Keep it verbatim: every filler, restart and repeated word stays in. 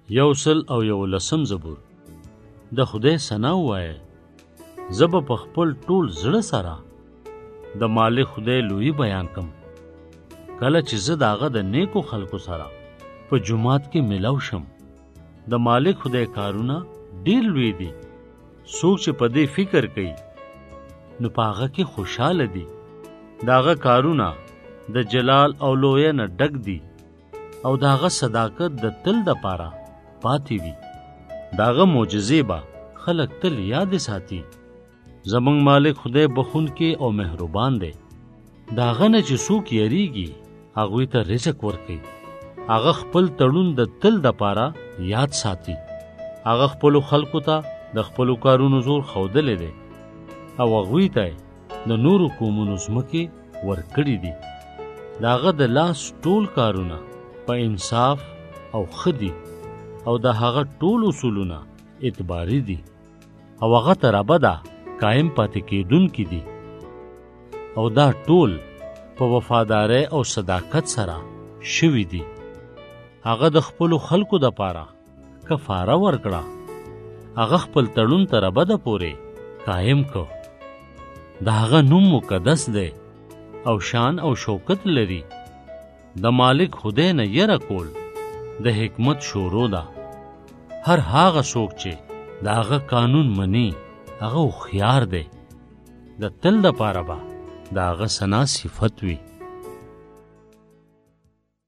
یو سل او یو لسم زبور. د خدای ثنا ووایه، زه به په خپل ټول زړه سره د مالک خدای لویي بیان کم. کله چې زه د هغه د نیکو خلکو سره په جومات کې ملو شم. د مالک خدای کارونه ډیر لوی دي. څوک چې په دې فکر کوي نو په هغه کې خوشحاله دي. د هغه کارونه د جلال او لویه نه ډک دي او د هغه صداقت د تل دپاره پاتې وي. د هغه معجزې به خلک تل یاد ساتي. زمونږ مالک خدای بخونکی او مهربان دی. د هغه نه چې څوک یریږي هغوی ته رزق ورکوي. هغه خپل تړون د تل دپاره یاد ساتي. هغه خپلو خلکو ته د خپلو کارونو زور ښودلی دی او هغوی ته د نورو قومونو ځمکې ورکړي دي. د هغه د لاس ټول کارونه په انصاف او ښه دي او د هغه ټول اصولونه اعتباري دي او هغه تر ابده قایم پاتې کېدونکي دي او دا ټول په وفادارۍ او صداقت سره شوي دي. هغه د خپلو خلکو دپاره کفاره ورکړه. هغه خپل تړون تر ابده پورې قایم کو. د هغه نوم مقدس دی او شان او شوکت لري. د مالک خدای نه یره کول د حکمت شروع ده. هر هغه څوک چې د هغه قانون مني هغه هوښیار دی. د تل دپاره به د هغه ثنا صفت وي.